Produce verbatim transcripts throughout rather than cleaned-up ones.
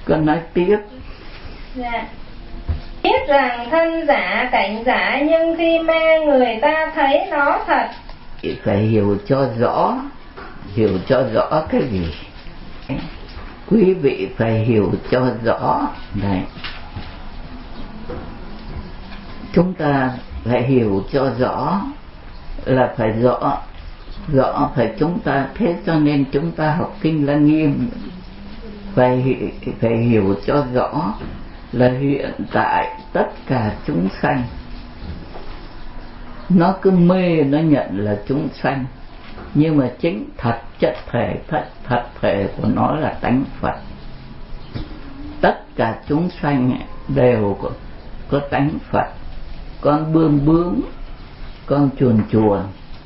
Con nói tiếp. Dạ. Biết rằng thân giả cảnh giả, nhưng khi mê người ta thấy nó thật. Phải hiểu cho rõ. Hiểu cho rõ cái gì? Quý vị phải hiểu cho rõ. Đấy. Chúng ta phải hiểu cho rõ, là phải rõ. Rõ phải chúng ta. Thế cho nên chúng ta học Kinh Lăng Nghiêm phải, phải hiểu cho rõ là hiện tại tất cả chúng sanh nó cứ mê, nó nhận là chúng sanh, nhưng mà chính thật chất thể, thật, thật thể của nó là tánh Phật. Tất cả chúng sanh đều có, có tánh Phật. Con bươm bướm, con chuồn chuồn.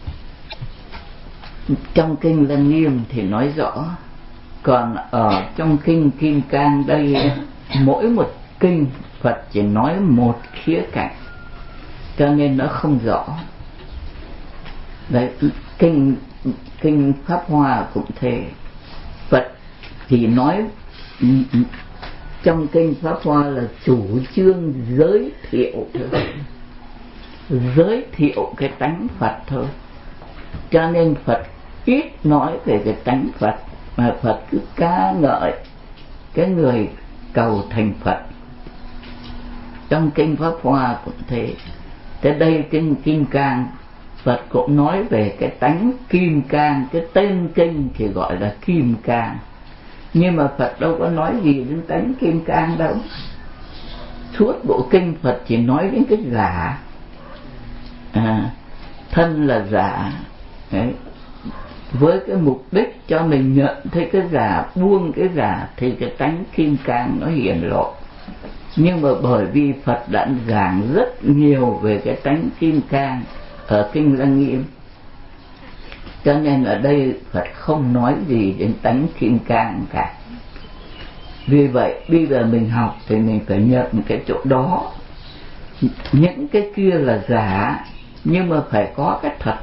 Trong Kinh Lăng Nghiêm thì nói rõ. Còn ở trong Kinh Kim Cang đây, mỗi một kinh Phật chỉ nói một khía cạnh, cho nên nó không rõ. Đấy, kinh kinh Pháp Hoa cũng thế. Phật chỉ nói trong kinh Pháp Hoa là chủ trương giới thiệu thôi, giới thiệu cái tánh Phật thôi. Cho nên Phật ít nói về cái tánh Phật, mà Phật cứ ca ngợi cái người cầu thành Phật. Trong kinh Pháp Hoa cũng thế. Tới đây kinh Kim Cang Phật cũng nói về cái tánh Kim Cang. Cái tên kinh thì gọi là Kim Cang, nhưng mà Phật đâu có nói gì đến tánh Kim Cang đâu. Suốt bộ kinh Phật chỉ nói đến cái giả. à, Thân là giả. Đấy. Với cái mục đích cho mình nhận thấy cái giả, buông cái giả, thì cái tánh Kim Cang nó hiện lộ. Nhưng mà bởi vì Phật đã giảng rất nhiều về cái tánh Kim Cang ở Kinh Lăng Nghiêm, cho nên ở đây Phật không nói gì đến tánh Kim Cang cả. Vì vậy bây giờ mình học thì mình phải nhận cái chỗ đó. Những cái kia là giả, nhưng mà phải có cái thật.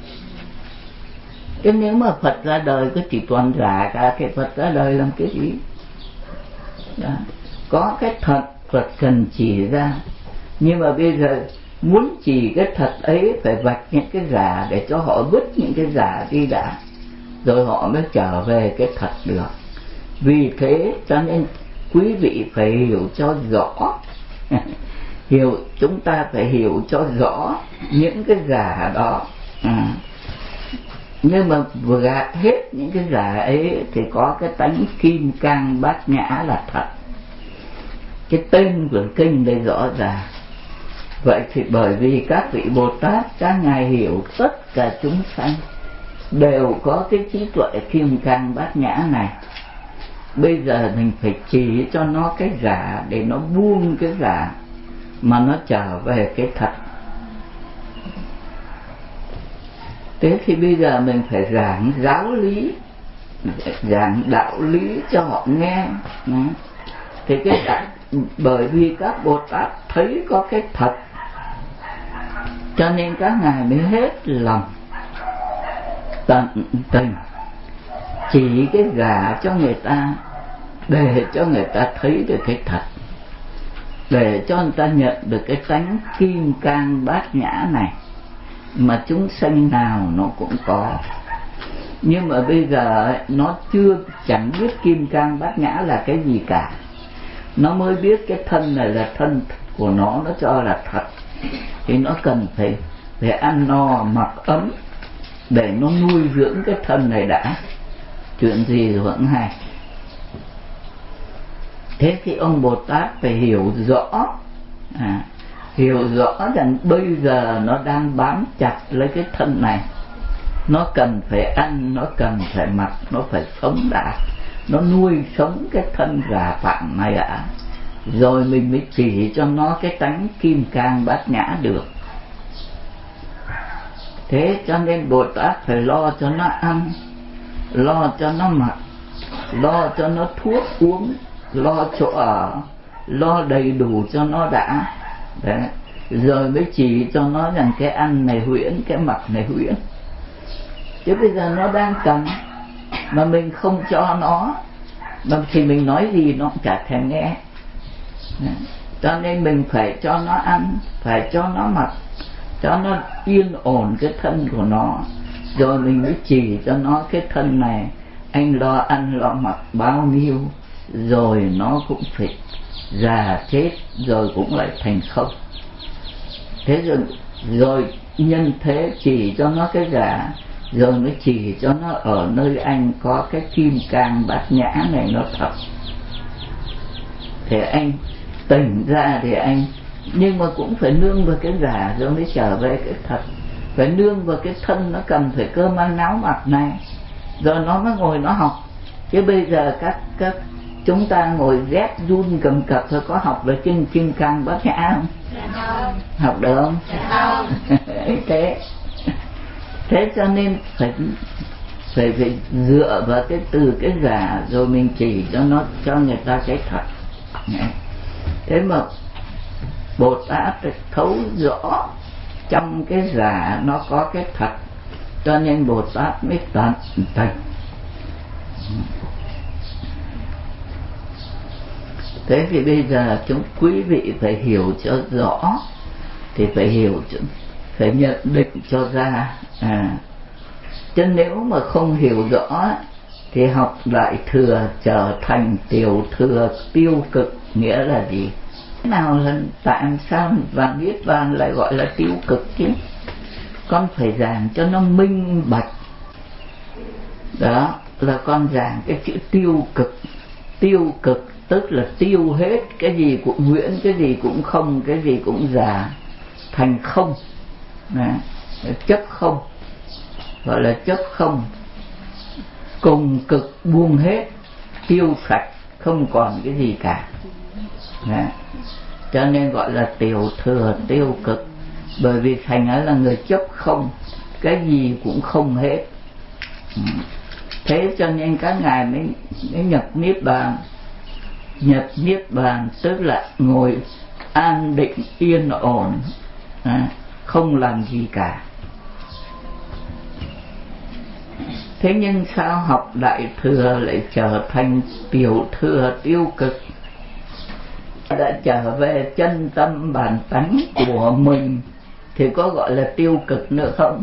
Chứ nếu mà Phật ra đời cứ chỉ toàn giả cả, cái Phật ra đời làm cái gì? Đó. Có cái thật Phật cần chỉ ra. Nhưng mà bây giờ muốn chỉ cái thật ấy phải vạch những cái giả, để cho họ vứt những cái giả đi đã, rồi họ mới trở về cái thật được. Vì thế cho nên quý vị phải hiểu cho rõ. Hiểu, chúng ta phải hiểu cho rõ những cái giả đó. à. Nhưng mà vừa gạt hết những cái giả ấy thì có cái tánh Kim Cang Bát Nhã là thật. Cái tên của kinh đây rõ ràng. Vậy thì bởi vì các vị Bồ Tát, các ngài hiểu tất cả chúng sanh đều có cái trí tuệ Kim Cang Bát Nhã này. Bây giờ mình phải chỉ cho nó cái giả, để nó buông cái giả mà nó trở về cái thật. Thế thì bây giờ mình phải giảng giáo lý, giảng đạo lý cho họ nghe. Thì cái đạo, bởi vì các Bồ Tát thấy có cái thật, cho nên các ngài mới hết lòng tận tình chỉ cái giả cho người ta, để cho người ta thấy được cái thật, để cho người ta nhận được cái tánh Kim Cang Bát Nhã này mà chúng sanh nào nó cũng có. Nhưng mà bây giờ nó chưa chẳng biết Kim Cang Bát Nhã là cái gì cả. Nó mới biết cái thân này là thân của nó, nó cho là thật. Thì nó cần phải, phải ăn no mặc ấm để nó nuôi dưỡng cái thân này đã. Chuyện gì vẫn hay. Thế thì ông Bồ Tát phải hiểu rõ, à, hiểu rõ rằng bây giờ nó đang bám chặt lấy cái thân này. Nó cần phải ăn, nó cần phải mặc, nó phải sống đã, nó nuôi sống cái thân giả phạm này đã, rồi mình mới chỉ cho nó cái tánh Kim Cang Bát Nhã được. Thế cho nên Bồ Tát phải lo cho nó ăn, lo cho nó mặc, lo cho nó thuốc uống, lo chỗ ở, lo đầy đủ cho nó đã. Đấy. Rồi mới chỉ cho nó rằng cái ăn này huyễn, cái mặc này huyễn. Chứ bây giờ nó đang cần mà mình không cho nó, mà thì mình nói gì nó cũng chả thèm nghe. Cho nên mình phải cho nó ăn, phải cho nó mặc, cho nó yên ổn cái thân của nó, rồi mình mới chỉ cho nó cái thân này anh lo ăn lo mặc bao nhiêu rồi nó cũng phải già chết rồi cũng lại thành không. Thế rồi, rồi nhân thế chỉ cho nó cái gà, rồi mới chỉ cho nó ở nơi anh có cái kim cang bát nhã này nó thật. Thì anh tỉnh ra thì anh, nhưng mà cũng phải nương vào cái gà rồi mới trở về cái thật. Phải nương vào cái thân nó cần phải cơm ăn áo mặc này, rồi nó mới ngồi nó học. Chứ bây giờ các các chúng ta ngồi rét run cầm cập thôi, có học về chân kim cang bát nhã không? Không. Học được không? Không. thế thế cho nên phải phải phải dựa vào cái từ cái giả rồi mình chỉ cho nó, cho người ta cái thật. Thế mà Bồ Tát thấu rõ trong cái giả nó có cái thật, cho nên Bồ Tát mới tận tình. Thế thì bây giờ chúng quý vị phải hiểu cho rõ, thì phải hiểu, phải nhận định cho ra. À, chứ nếu mà không hiểu rõ thì học Đại Thừa trở thành tiểu thừa tiêu cực. Nghĩa là gì? Thế nào là tại sao và Niết Bàn lại gọi là tiêu cực chứ? Con phải giảng cho nó minh bạch. Đó là con giảng cái chữ tiêu cực. Tiêu cực tức là tiêu hết, cái gì cũng huyễn, cái gì cũng không, cái gì cũng giả thành không. Đó, chấp không, gọi là chấp không. Cùng cực buông hết, tiêu sạch, không còn cái gì cả. Đó, cho nên gọi là tiểu thừa tiêu cực. Bởi vì thành ấy là người chấp không, cái gì cũng không hết. Thế cho nên các ngài mới, mới nhập Niết Bàn. Nhập Niết Bàn tức là ngồi an định yên ổn, à, không làm gì cả. Thế nhưng sao học Đại Thừa lại trở thành tiểu thừa tiêu cực? Đã trở về chân tâm bản tánh của mình thì có gọi là tiêu cực nữa không?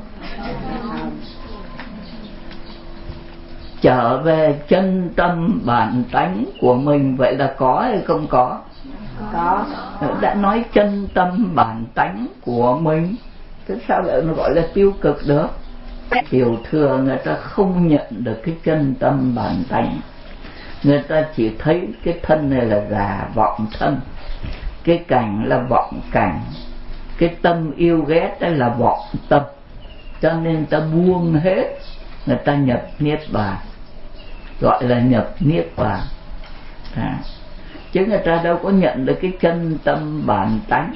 Trở về chân tâm bản tánh của mình, vậy là có hay không có? Có. Đã nói chân tâm bản tánh của mình, thế sao lại nó gọi là tiêu cực được? Tiểu thừa người ta không nhận được cái chân tâm bản tánh. Người ta chỉ thấy cái thân này là giả vọng thân, cái cảnh là vọng cảnh, cái tâm yêu ghét đó là vọng tâm. Cho nên ta buông hết, người ta nhập Niết Bàn, gọi là nhập Niết Bàn. À, chứ người ta đâu có nhận được cái chân tâm bản tánh.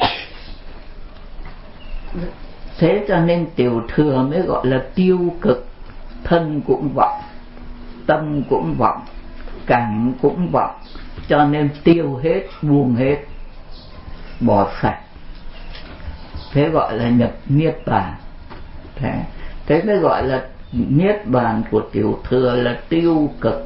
Thế cho nên tiểu thừa mới gọi là tiêu cực. Thân cũng vọng, tâm cũng vọng, cảnh cũng vọng, cho nên tiêu hết, buông hết, bỏ sạch. Thế gọi là nhập Niết Bàn. Thế, thế mới gọi là Niết Bàn của tiểu thừa là tiêu cực.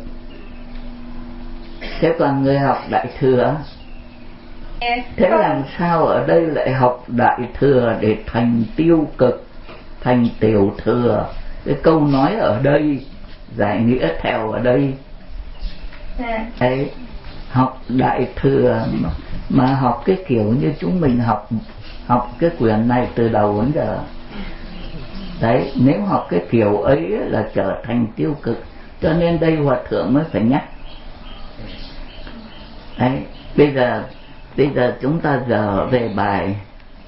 Thế còn người học Đại Thừa, thế làm sao ở đây lại học Đại Thừa để thành tiêu cực, thành tiểu thừa? Cái câu nói ở đây, giải nghĩa theo ở đây ấy, học Đại Thừa mà, mà học cái kiểu như chúng mình học học cái quyển này từ đầu đến giờ. Đấy, nếu học cái kiểu ấy là trở thành tiêu cực. Cho nên đây Hòa Thượng mới phải nhắc. Đấy, bây giờ bây giờ chúng ta giờ về bài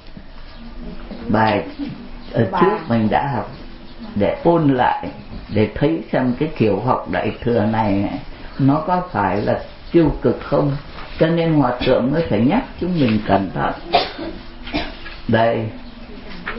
bài ở trước mình đã học, để ôn lại, để thấy xem cái kiểu học Đại Thừa này nó có phải là tiêu cực không. Cho nên Hòa Thượng mới phải nhắc chúng mình cẩn thận. Đây